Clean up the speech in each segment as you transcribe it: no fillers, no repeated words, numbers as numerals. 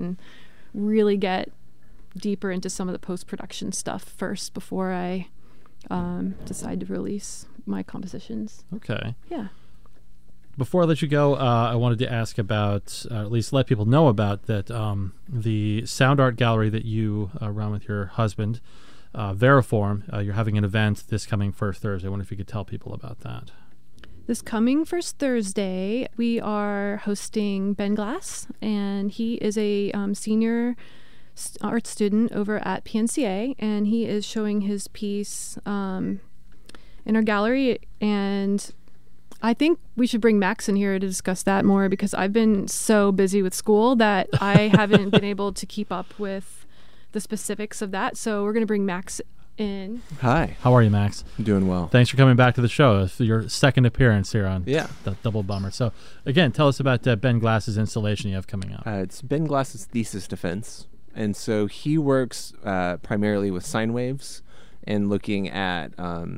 and really get deeper into some of the post-production stuff first before I decide to release my compositions. Okay. Yeah. Before I let you go, I wanted to ask about, at least let people know about that, the sound art gallery that you run with your husband, Veriform. You're having an event this coming first Thursday. I wonder if you could tell people about that. This coming first Thursday, we are hosting Ben Glass, and he is a senior art student over at PNCA, and he is showing his piece in our gallery. And I think we should bring Max in here to discuss that more, because I've been so busy with school that I haven't been able to keep up with the specifics of that. So we're going to bring Max in. Hi. How are you, Max? I'm doing well. Thanks for coming back to the show. It's your second appearance here on Yeah. the Double Bummer. So, again, tell us about Ben Glass's installation you have coming up. It's Ben Glass's thesis defense. And so he works primarily with sine waves and looking at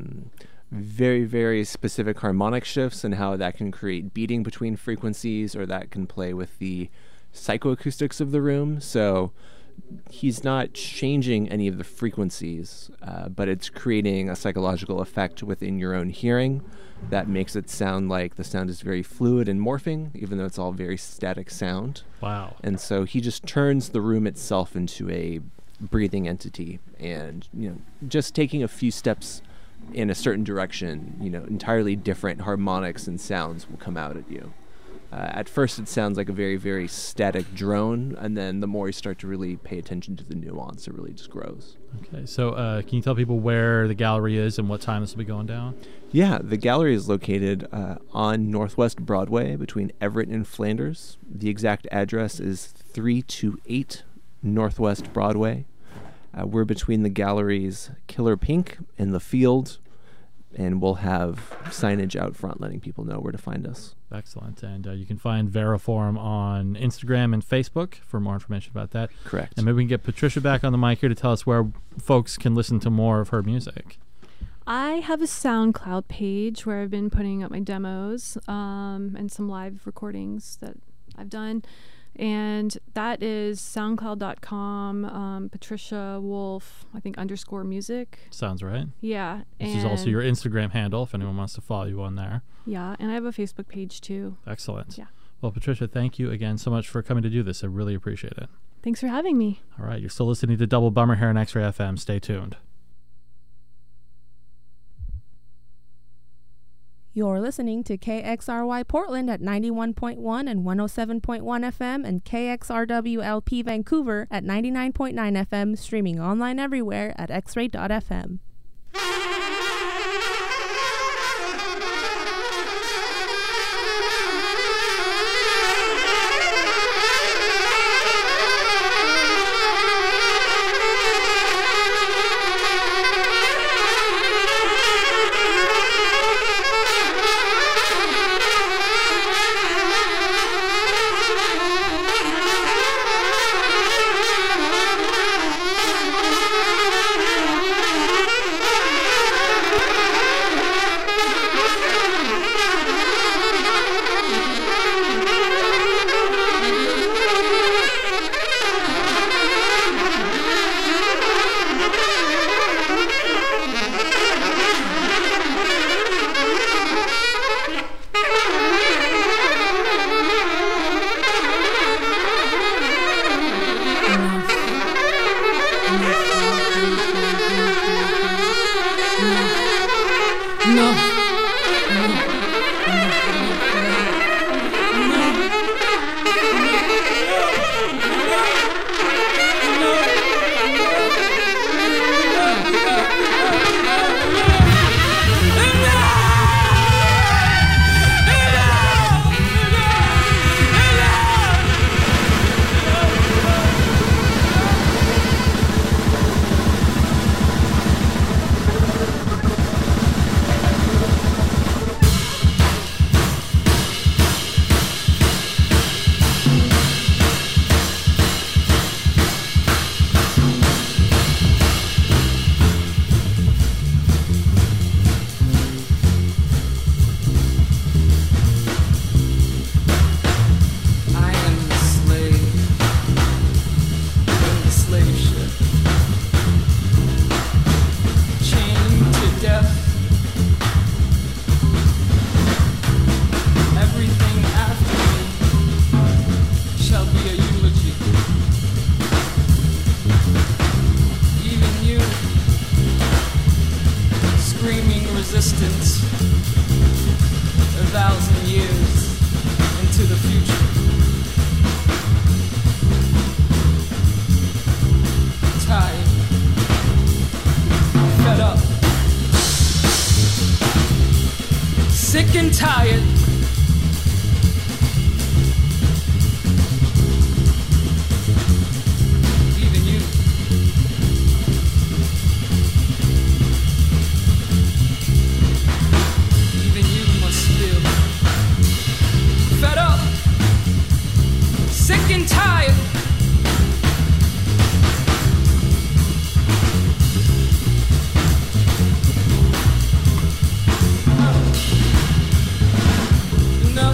very, very specific harmonic shifts and how that can create beating between frequencies, or that can play with the psychoacoustics of the room. So he's not changing any of the frequencies, but it's creating a psychological effect within your own hearing that makes it sound like the sound is very fluid and morphing, even though it's all very static sound. Wow. And so he just turns the room itself into a breathing entity, and, just taking a few steps in a certain direction, entirely different harmonics and sounds will come out at you. At first, it sounds like a very, very static drone, and then the more you start to really pay attention to the nuance, it really just grows. Okay, so can you tell people where the gallery is and what time this will be going down? Yeah, the gallery is located on Northwest Broadway between Everett and Flanders. The exact address is 328 Northwest Broadway. We're between the galleries Killer Pink and The Field, and we'll have signage out front letting people know where to find us. Excellent. And you can find Veriform on Instagram and Facebook for more information about that. Correct. And maybe we can get Patricia back on the mic here to tell us where folks can listen to more of her music. I have a SoundCloud page where I've been putting up my demos and some live recordings that I've done. And that is soundcloud.com, Patricia Wolf, I think, _music. Sounds right. Yeah. This is also your Instagram handle if anyone wants to follow you on there. Yeah, and I have a Facebook page too. Excellent. Yeah. Well, Patricia, thank you again so much for coming to do this. I really appreciate it. Thanks for having me. All right, you're still listening to Double Bummer here on X-Ray FM. Stay tuned. You're listening to KXRY Portland at 91.1 and 107.1 FM and KXRWLP Vancouver at 99.9 FM, streaming online everywhere at xray.fm. distance, 1,000 years into the future. Tired, fed up, sick and tired. Even you. Even you must feel fed up, sick and tired. No.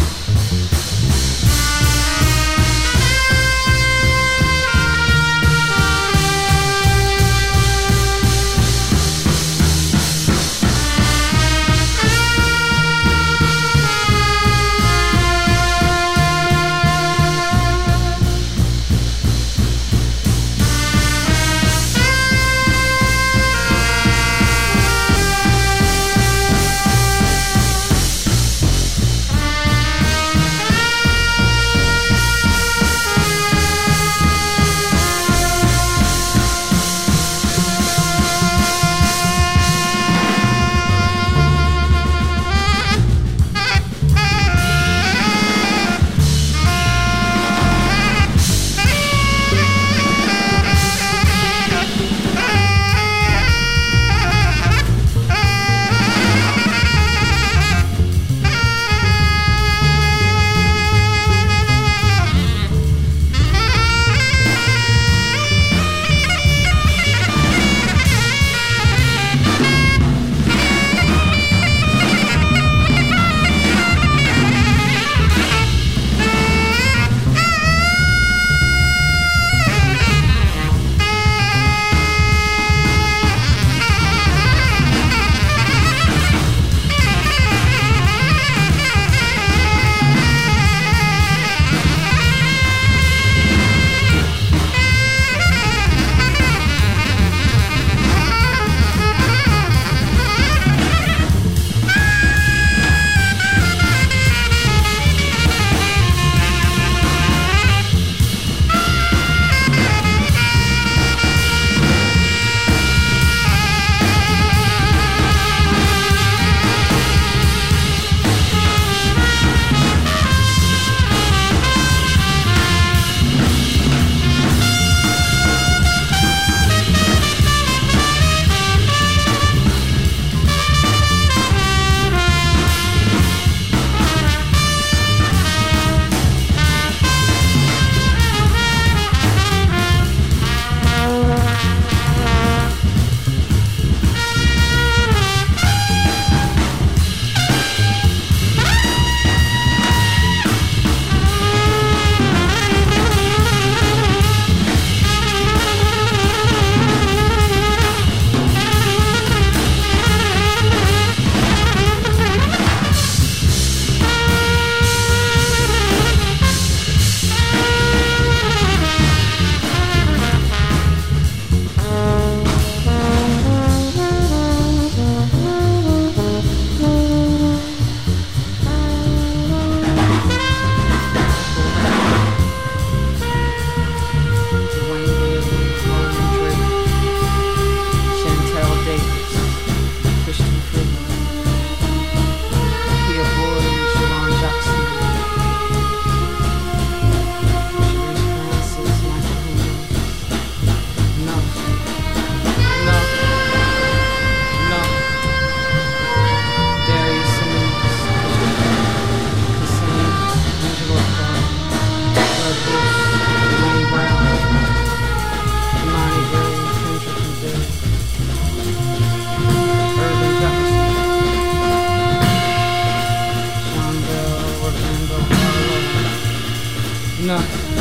No.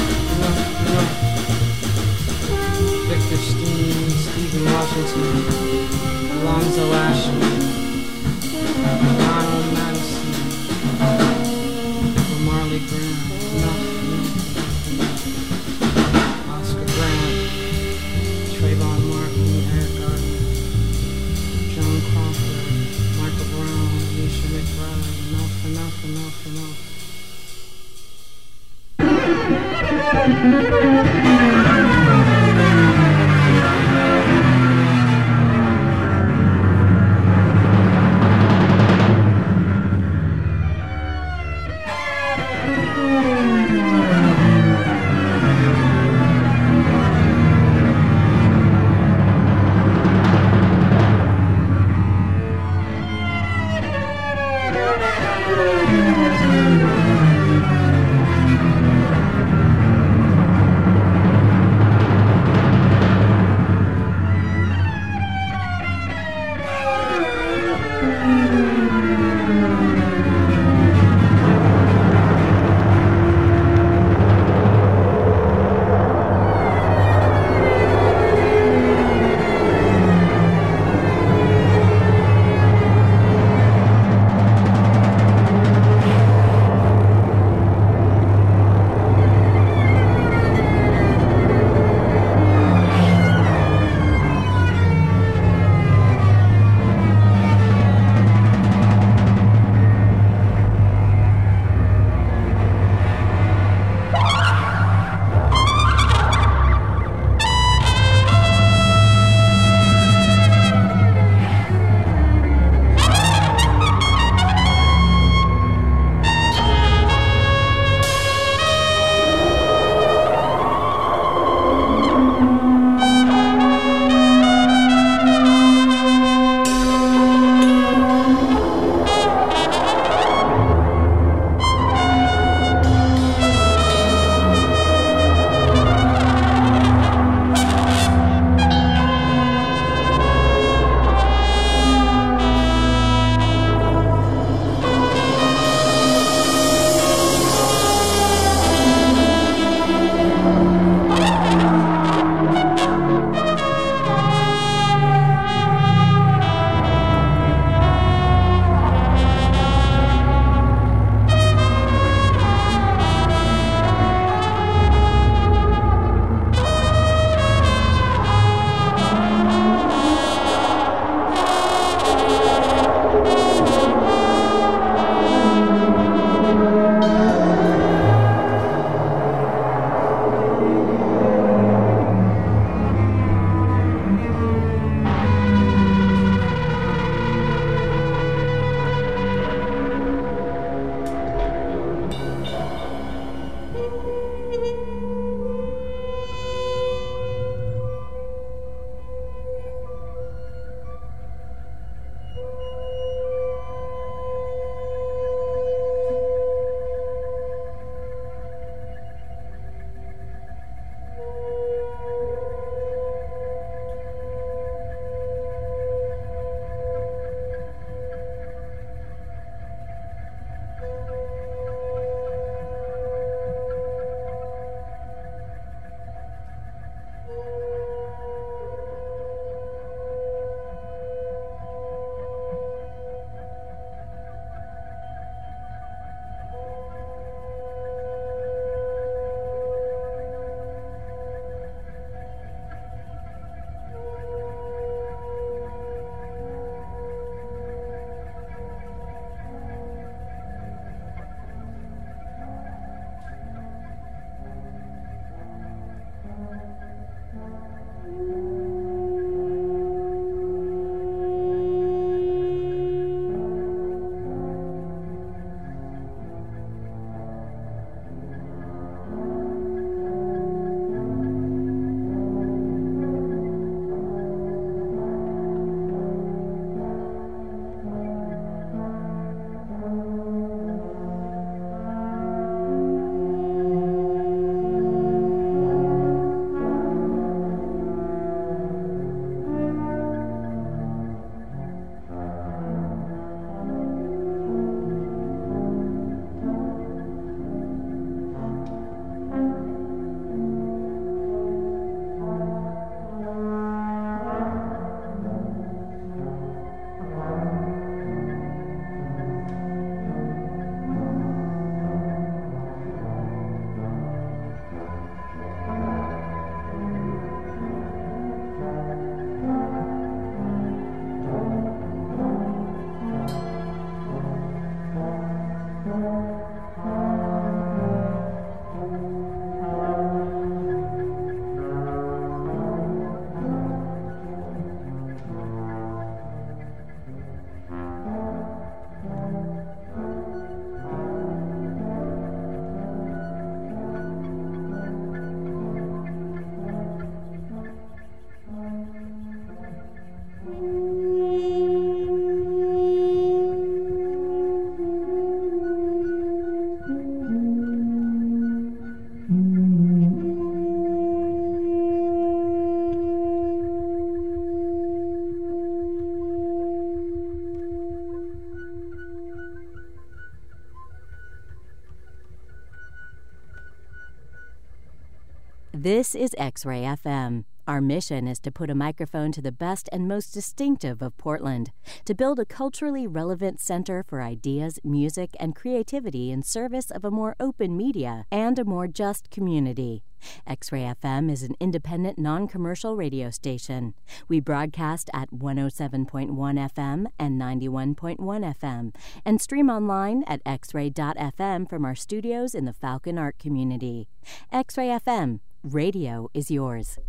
Victor Steen, Stephen Washington, Alonzo Ashman, Ronald Madison, Marley Graham, Oscar Grant, Trayvon Martin, Eric Gardner, Joan Crawford, Mark This is X-Ray FM. Our mission is to put a microphone to the best and most distinctive of Portland, to build a culturally relevant center for ideas, music, and creativity in service of a more open media and a more just community. X-Ray FM is an independent, non-commercial radio station. We broadcast at 107.1 FM and 91.1 FM and stream online at xray.fm from our studios in the Falcon Art community. X-Ray FM, radio is yours.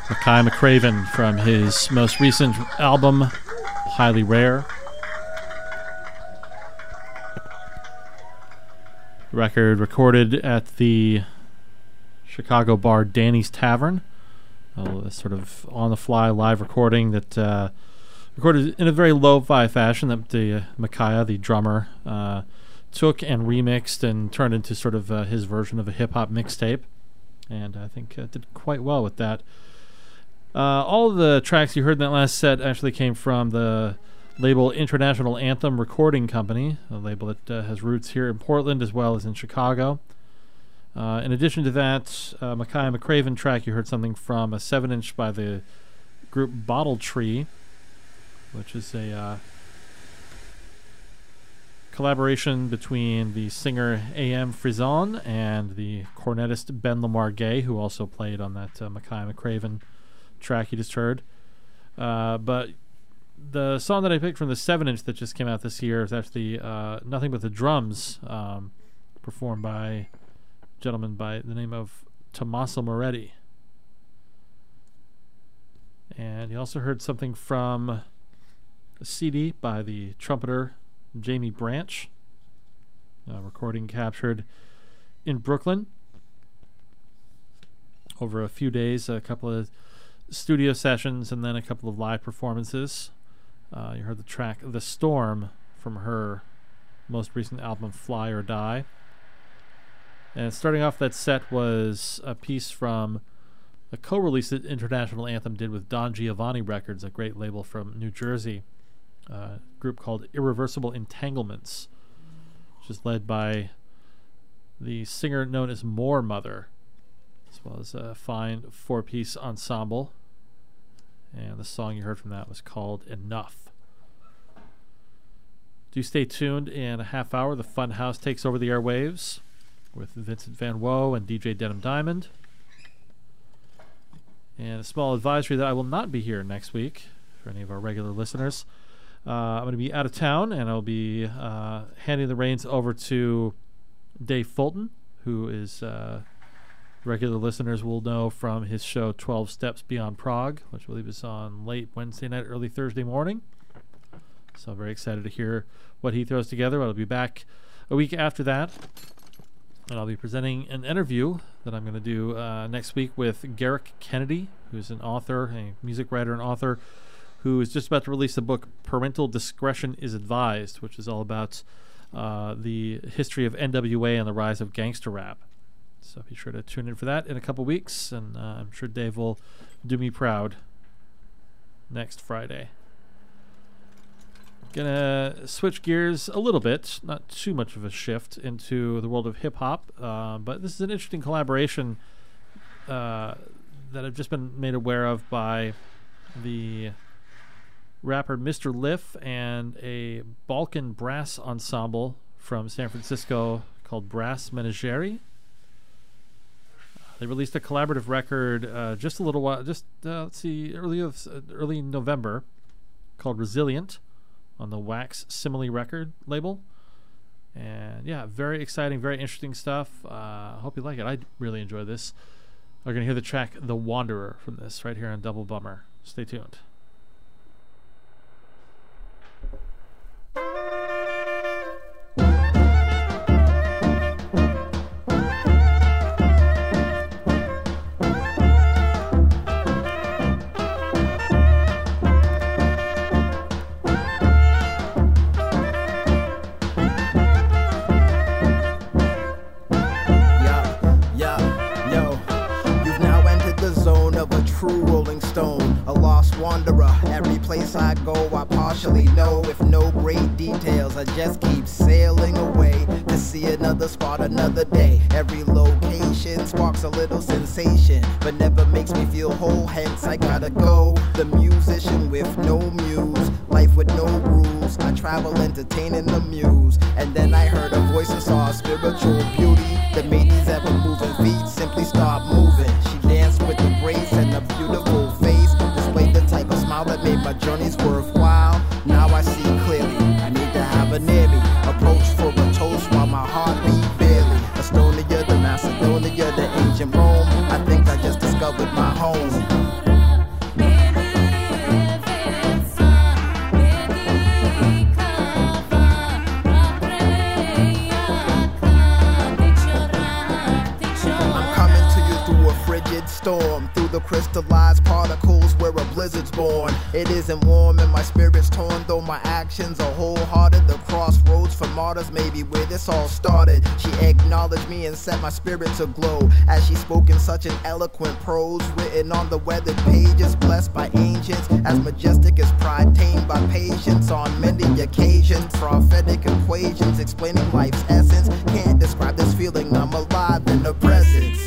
Makaya McCraven from his most recent album, Highly Rare. Record recorded at the Chicago bar Danny's Tavern. A sort of on-the-fly live recording that recorded in a very lo-fi fashion that Makaya, the drummer, took and remixed and turned into sort of his version of a hip-hop mixtape. And I think did quite well with that. All of the tracks you heard in that last set actually came from the label International Anthem Recording Company, a label that has roots here in Portland as well as in Chicago. In addition to that, Makaya McCraven track, you heard something from a 7-inch by the group Bottle Tree, which is a collaboration between the singer A.M. Frison and the cornetist Ben Lamar Gay, who also played on that Makaya McCraven track you just heard. But the song that I picked from the 7-inch that just came out this year is actually Nothing But the Drums, performed by a gentleman by the name of Tommaso Moretti. And you also heard something from a CD by the trumpeter Jamie Branch, recording captured in Brooklyn over a few days, a couple of studio sessions and then a couple of live performances. You heard the track The Storm from her most recent album Fly or Die. And starting off that set was a piece from a co-release that International Anthem did with Don Giovanni Records, a great label from New Jersey, a group called Irreversible Entanglements, which is led by the singer known as Moore Mother, as well as a fine 4-piece ensemble. And the song you heard from that was called Enough. Do stay tuned. In a half hour, the Fun House takes over the airwaves with Vincent Van Woe and DJ Denim Diamond. And a small advisory that I will not be here next week for any of our regular listeners. I'm going to be out of town, and I'll be handing the reins over to Dave Fulton, who is regular listeners will know from his show 12 Steps Beyond Prague, which I believe is on late Wednesday night, early Thursday morning. So I'm very excited to hear what he throws together. I'll be back a week after that, and I'll be presenting an interview that I'm going to do next week with Garrick Kennedy, who's an author, a music writer and author, who is just about to release the book Parental Discretion is Advised, which is all about the history of NWA and the rise of gangster rap. So be sure to tune in for that in a couple weeks, and I'm sure Dave will do me proud next Friday. Gonna switch gears a little bit, not too much of a shift, into the world of hip-hop, but this is an interesting collaboration that I've just been made aware of by the rapper Mr. Liff and a Balkan brass ensemble from San Francisco called Brass Menagerie. They released a collaborative record just a little while, early November, called Resilient on the Wax Simile record label. And yeah, very exciting, very interesting stuff. I hope you like it. I really enjoy this. We're going to hear the track The Wanderer from this right here on Double Bummer. Stay tuned. True rolling stone, a lost wanderer. Every place I go, I partially know. With no great details, I just keep sailing away to see another spot, another day. Every location sparks a little sensation, but never makes me feel whole. Hence, I gotta go. The musician with no muse, life with no rules. I travel entertaining the muse, and then I heard a voice and saw a spiritual beauty that made these ever moving feet simply start moving. She danced with the grace and the beautiful face, displayed the type of smile that made my journeys worthwhile. Now I see clearly, I need to have her near me. Approach for a toast while my heart beat barely. Estonia, the Macedonia, the ancient Rome. I think I just discovered my home. desert storm. Through the crystallized particles where a blizzard's born. It isn't warm and my spirit's torn, though my actions are wholehearted. The crossroads for martyrs may be where this all started. She acknowledged me and set my spirit to glow as she spoke in such an eloquent prose, written on the weathered pages, blessed by ancients, as majestic as pride, tamed by patience on many occasions. Prophetic equations explaining life's essence. Can't describe this feeling, I'm alive in her presence.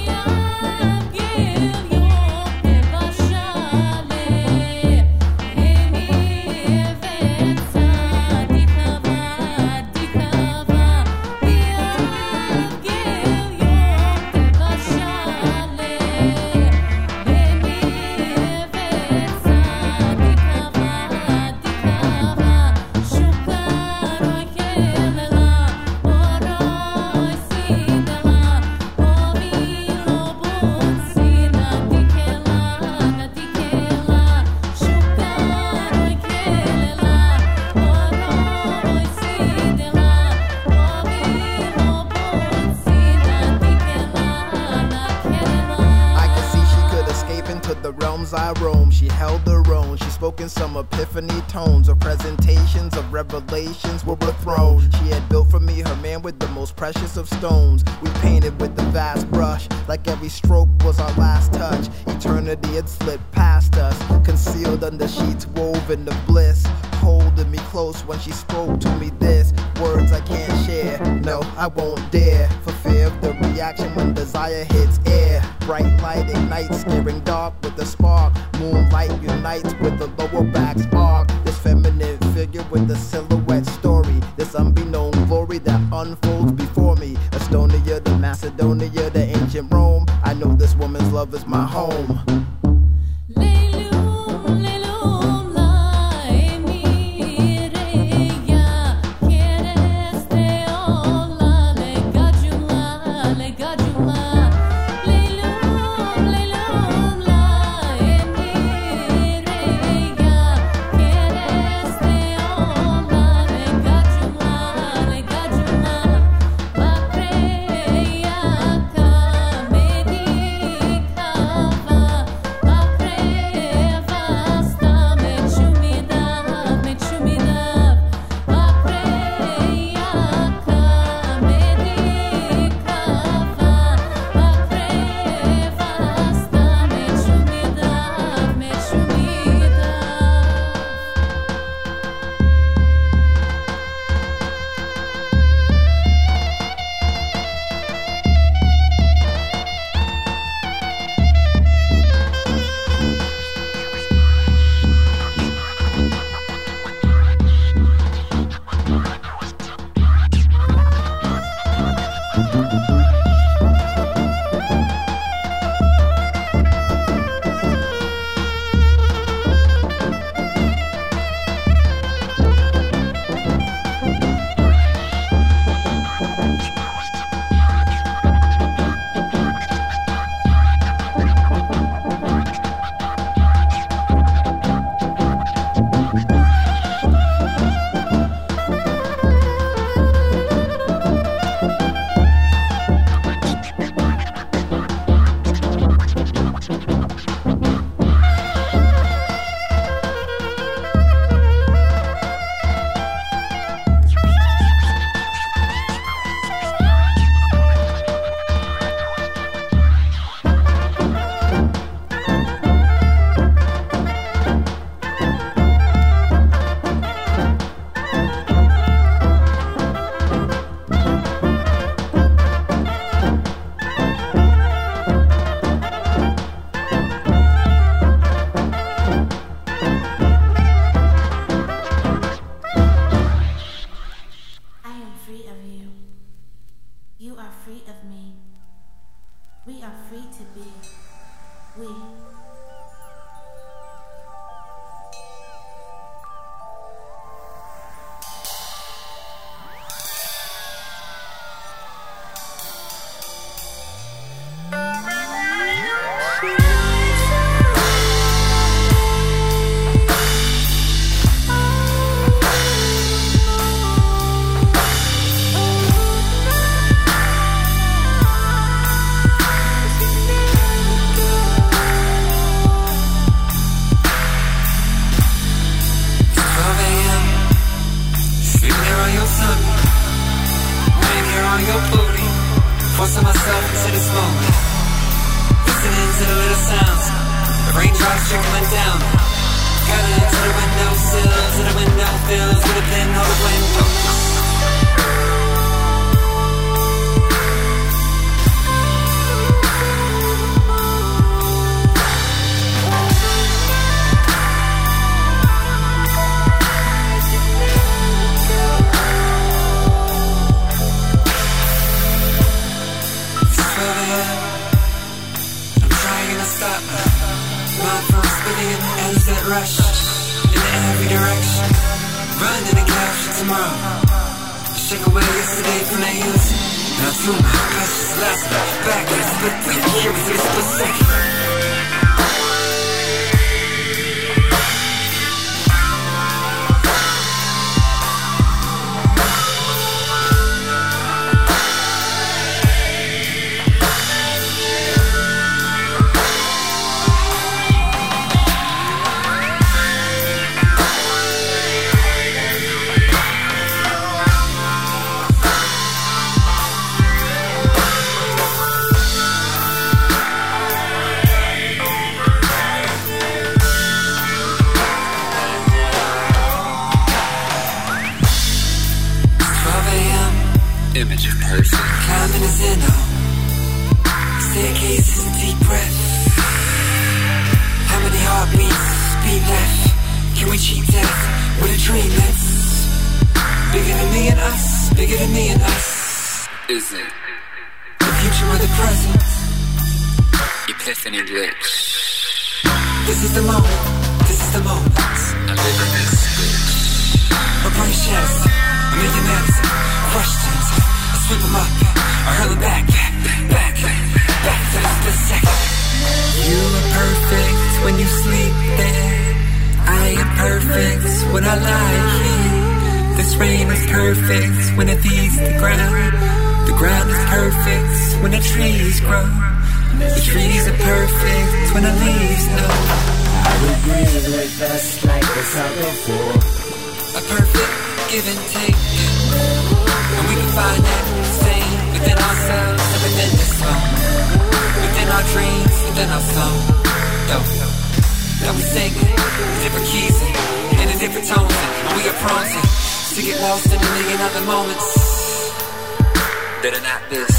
I roam, she held her own. She spoke in some epiphany tones. Her presentations of revelations were a throne. She had built for me her man with the most precious of stones. We painted with the vast brush, like every stroke was our last touch. Eternity had slipped past us, concealed under sheets woven of bliss. Holding me close when she spoke to me this. Words I can't share, no, I won't dare. For fear of the reaction when desire hits air. Bright light ignites, scaring dark with a spark. Moonlight unites with the lower back's arc. This feminine figure with the silhouette story. This unbeknown glory that unfolds before me. Estonia to Macedonia to ancient Rome. I know this woman's love is my home. this moment. Listening to the little sounds, the raindrops trickling down. Gathered to the windowsill, to the window fills with a pinhole of windows. That rush in every direction, running and capture tomorrow. Shake away yesterday from the heels, and I threw my precious last back and split the curious split second. Image of perfect. Climbing a Zeno. Staircase is a deep breath. How many heartbeats, beat left? Can we cheat death with a dream that's bigger than me and us? Bigger than me and us. Is it the future or the present? Epiphany glitch. This is the moment. This is the moment. I live in this glitch. A bright chest, a million medicine, questions. Sweep them up, or hurl them back to the split second. You are perfect when you sleep there. I am perfect when I lie here. This rain is perfect when it feeds the ground. The ground is perfect when the trees grow. The trees are perfect when the leaves know. I would breathe with us like this out before. A perfect give and take. And we can find that same within ourselves and within this song. Within our dreams, within our song. Though we sing different keys and in different tones, and we are prone to get lost in a million other moments that are not this.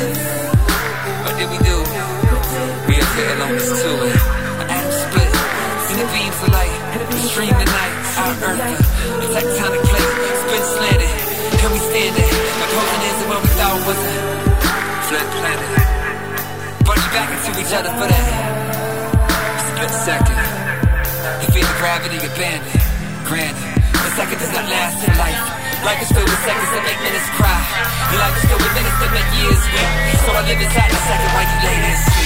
What did we do? We are here alone as two. An atom split in the beams of light. We stream the night. Our earth, a tectonic plate, spin slanted. Can we stand it? Opposing ends of what we thought was a flat planet. Bunch back into each other for that split second. You feel the gravity abandoned. Granted, a second does not last in life. Life is filled with seconds that make minutes cry. And life is filled with minutes that make years weep. So I live inside the second while you lay there sleep.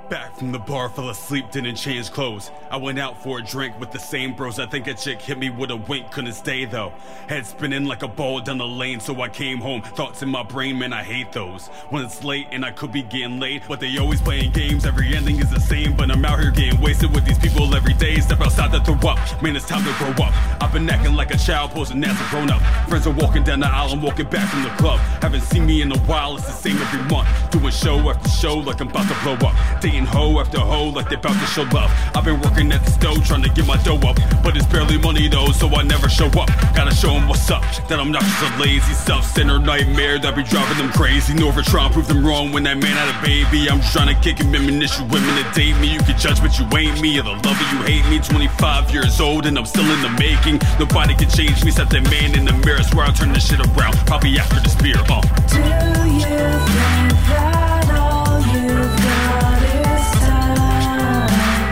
Back from the bar, fell asleep, didn't change clothes. I went out for a drink with the same bros. I think a chick hit me with a wink, couldn't stay though. Head spinning like a ball down the lane, so I came home. Thoughts in my brain, man, I hate those. When it's late and I could be getting late, but they always playing games, every ending is the same. But I'm out here getting wasted with these people every day. Step outside to throw up, man, it's time to grow up. I've been acting like a child, posing as a grown up. Friends are walking down the aisle, I'm walking back from the club. Haven't seen me in a while, it's the same every month. Doing show after show like I'm about to blow up. Dating hoe after hoe like they're about to show love. I've been working at the stove trying to get my dough up, but it's barely money though, so I never show up. Gotta show them what's up, that I'm not just a lazy self-centered nightmare that be driving them crazy. Nor trying to prove them wrong when that man had a baby. I'm just trying to kick him, initial women to date me. You can judge but you ain't me, or the lover you hate me. 25 years old and I'm still in the making. Nobody can change me except that man in the mirror. Swear I'll turn this shit around, probably after this beer. Do you think that all you've got is time?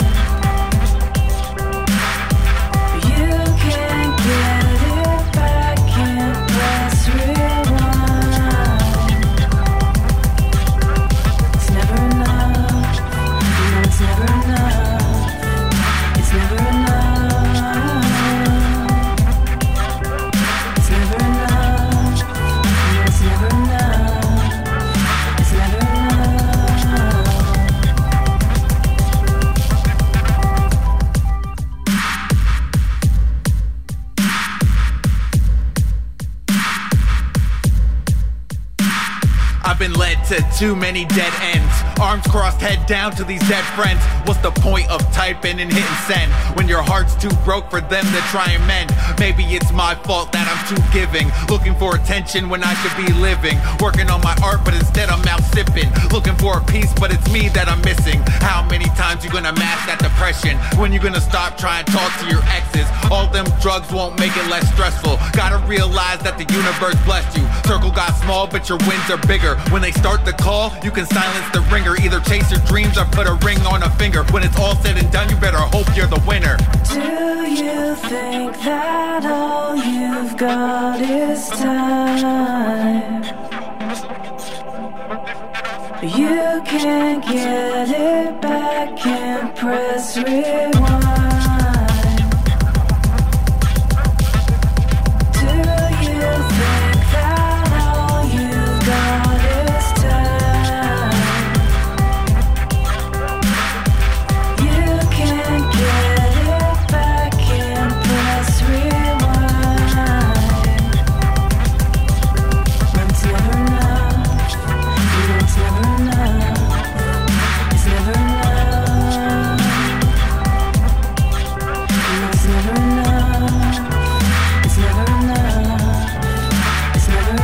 You can't get it back, can't press rewind. It's never enough, you know it's never enough. It's never enough. It's never enough, you know it's never enough. It's never enough. I've been led to too many dead ends. Arms crossed, head down to these dead friends. What's the point of typing and hitting send when your heart's too broke for them to try and mend? Maybe it's my fault that I'm too giving, looking for attention when I should be living, working on my art but instead I'm out sipping, looking for a piece but it's me that I'm missing. How many times you gonna mask that depression? When you gonna stop trying to talk to your exes? All them drugs won't make it less stressful. Gotta realize that the universe blessed you. Circle got small but your wins are bigger. When they start the call, you can silence the ringer. Either chase your dreams or put a ring on a finger. When it's all said and done, you better hope you're the winner. Do you think that all you've got is time? You can't get it back, can't press rewind. Do you think that all you've got is time? You can't get it back, can't press rewind. When it's never enough, you know it's never enough. It's never enough. You know it's never enough. It's never enough. It's never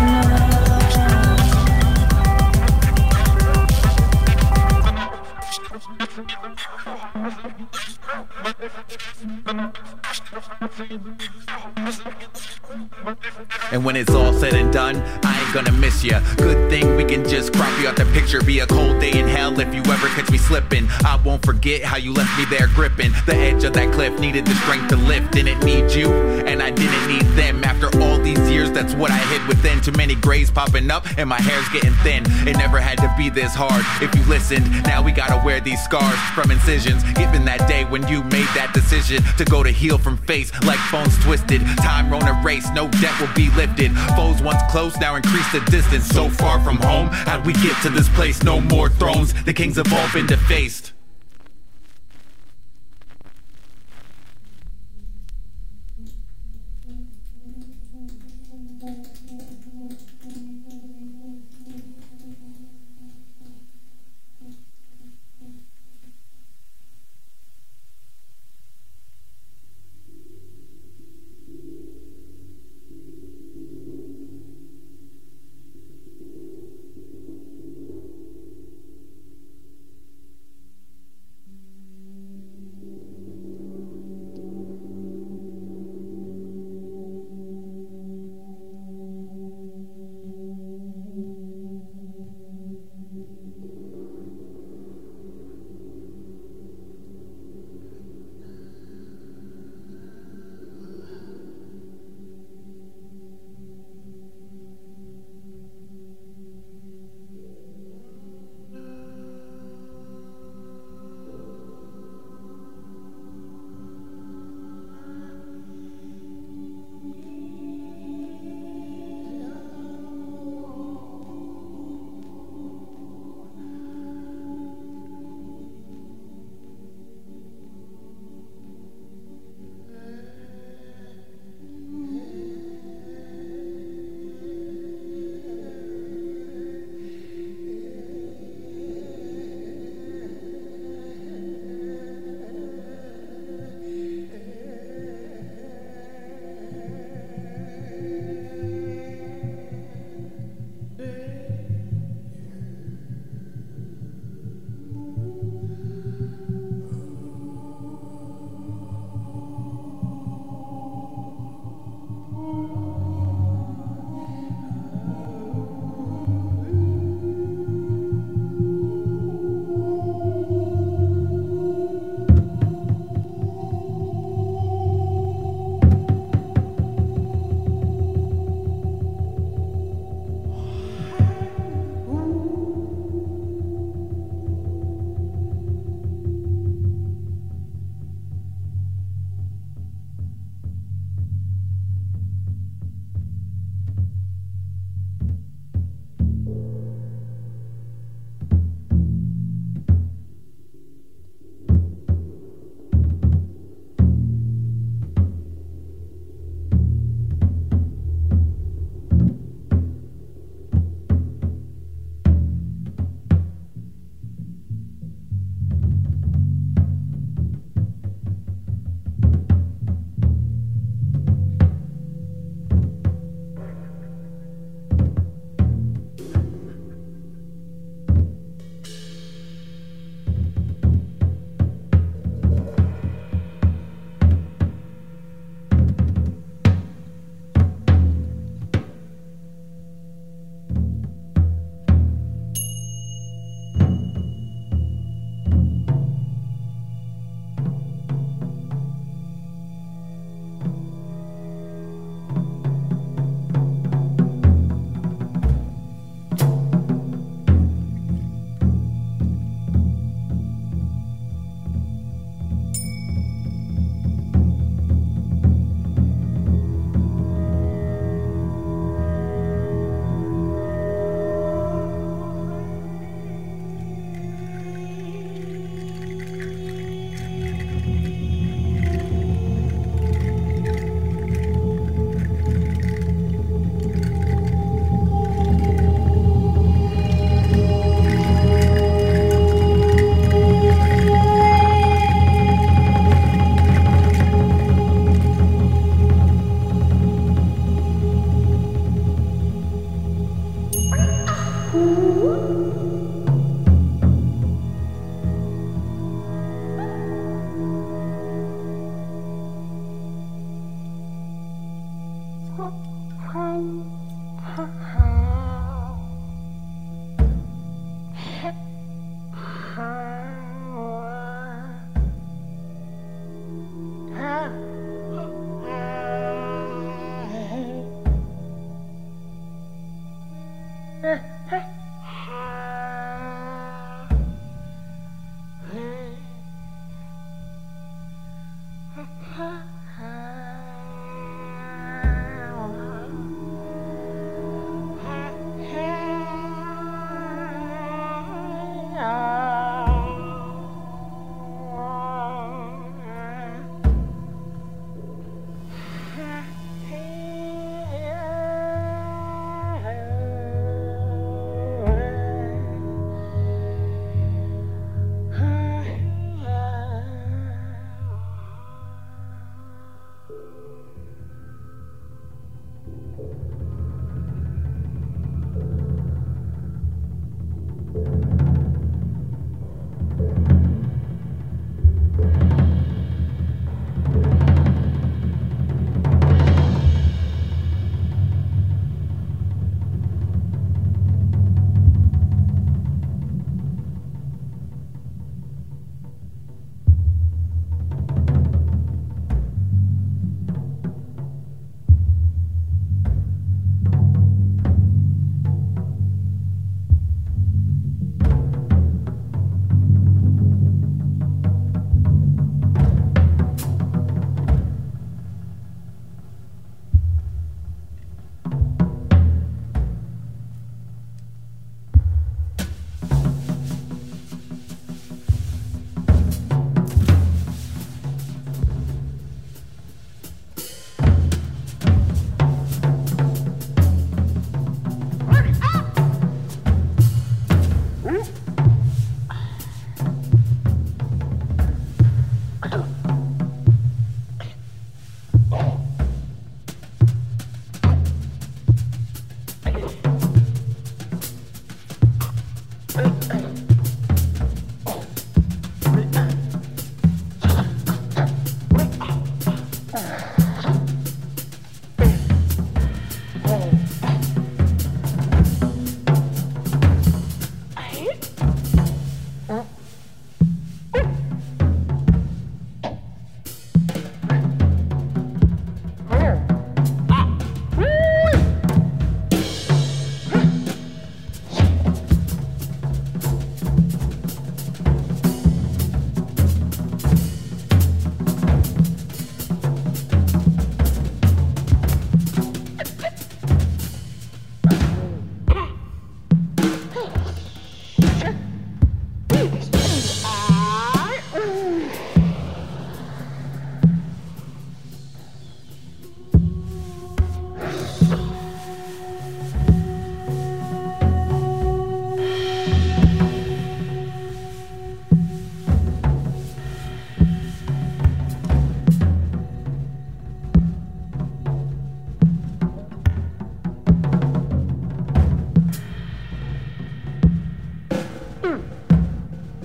And when it's all said and done, I ain't gonna miss ya. Good thing we can just crop you out the picture. Be a cold day in hell if you ever catch me slipping. I won't forget how you left me there gripping the edge of that cliff. Needed the strength to lift. Didn't need you, and I didn't need them. After all these years, that's what I hid within. Too many grays popping up, and my hair's getting thin. It never had to be this hard. If you listened, now we gotta wear these scars from incisions. Given that day when you made that decision to go to heal from face like bones twisted. Time run a race, no debt will be lifted. Foes once close, now increase the distance. So far from home, how'd we get to this place? No more thrones, the kings have all been defaced.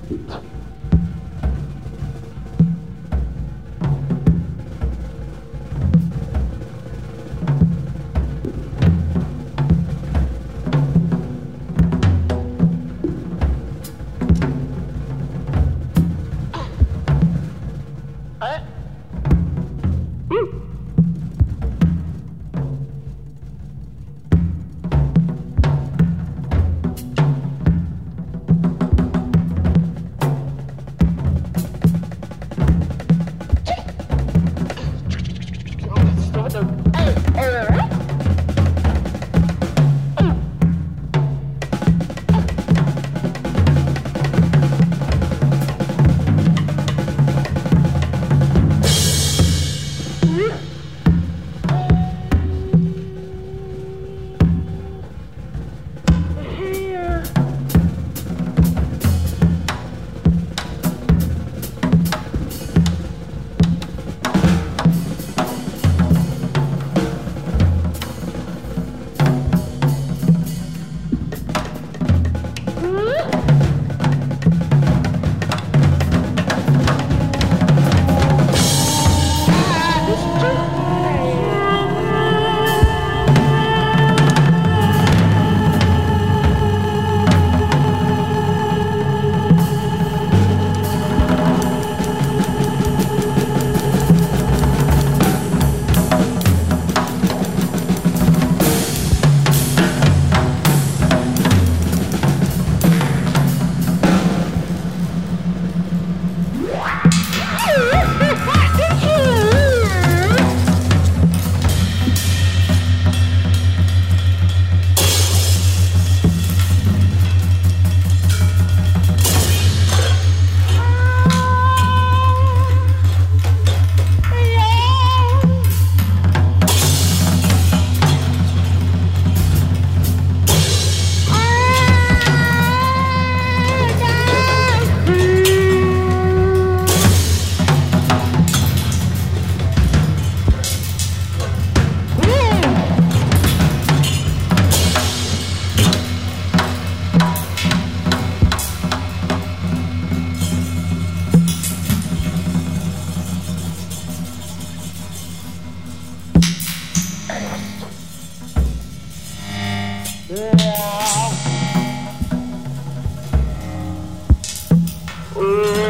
Yeah.